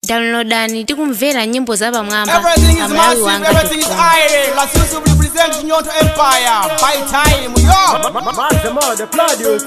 Downloadani tikumvera nyimbo za Bamwamba. Everything is massive, everything is iron. Las Yusuf represents Nyoto Empire. By time, yo. The producer.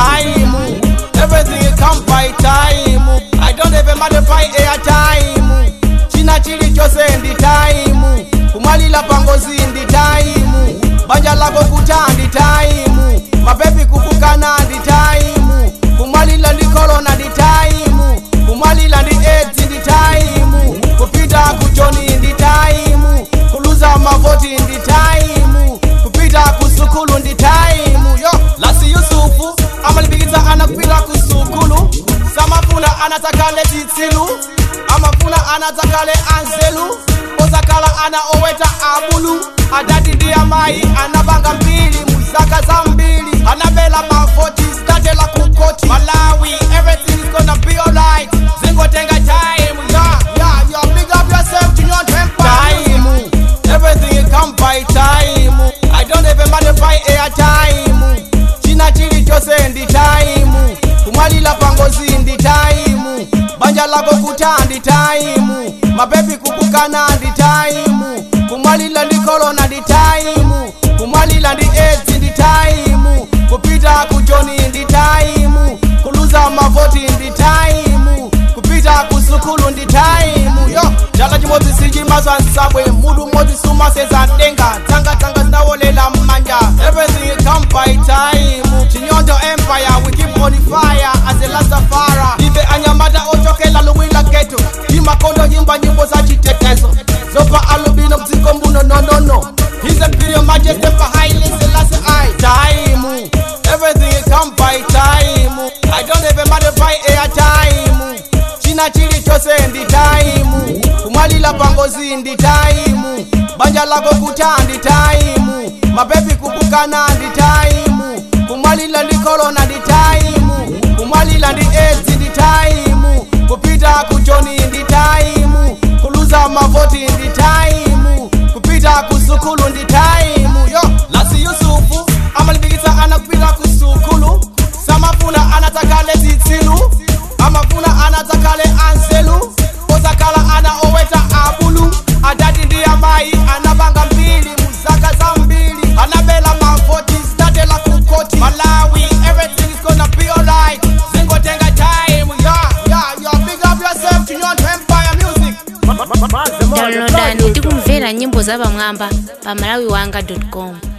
Time. Everything come by time. I don't even matter by air time. China chili chose in the time. Kumali la pangozi in the time. Banja lako kuta in the time. My baby kukukana in the time. Kumali la likolo na the time. Kumali la the AIDS in the time. Kupita kujoni in the time. Kuluza mavoti in the time. Kupita kusukulu in the time. Yo, Lasi Yusufu amalibigiza anakupira kusukulu. Samafuna anatakale titilu. Amafuna anatakale anzelu. Ozakala ana oweta abulu. Adadi dia mai anabanga mbili. Musaka za mbili. Anabela mavoti statela kukoti. Malawi, everything is gonna be alright. Zingo tenga time. Yeah, big up yourself to your temper. Time. Everything come by time. I don't even matter by air time. China chili chose in the time. Kumali la pangozi in the time. Banja lako kuta in the time. My baby kukukana in the time. Kumali la likolo na the time. Kumali la the AIDS in the time. Kupita kujoni in the time. Kuluza mavoti in the time. Kupita kusukulu in the time. Yo, jala jimozi siji mazwa nsabwe. Mudu mozi suma seza denga. Tanga ndawolela manja. Everything come by time. Chinyoto Empire, we keep on the fire as a last afara. Ibe anyamada ochoke la luwila ghetto. Hima kondo nyimba nyimbo za chitetezo. Zopa alubino mziko mbuno no. His imperial majesty for highly selassie I. Time. Everything come by time. I don't even matter by air time. China chili chose in the time. Kumali la pangozi in the time. Banja lako kuta in the time. My baby kukukana in the time. Kumali la likolo na the time. Kumali la the AIDS in the time. Kupita kujoni in the time. Kuluza mavoti in the time. Kupita kusukulu in the time. Yo, Lasi Yusufu amalibigiza anakupira kusukulu. Samafuna anatakale titilu. Amafuna anatakale anzelu. Ozakala ana oweta abulu. Adadi ndiya mai anabanga mbili. Musaka za mbili. Anabela mavoti statela kukoti. Malawi, everything is gonna be alright. Zingo tenga time. Yeah, big up yourself to your Empire music. Downloadani tikumvera nyimbo za Bamwamba pa malawiwanga.com.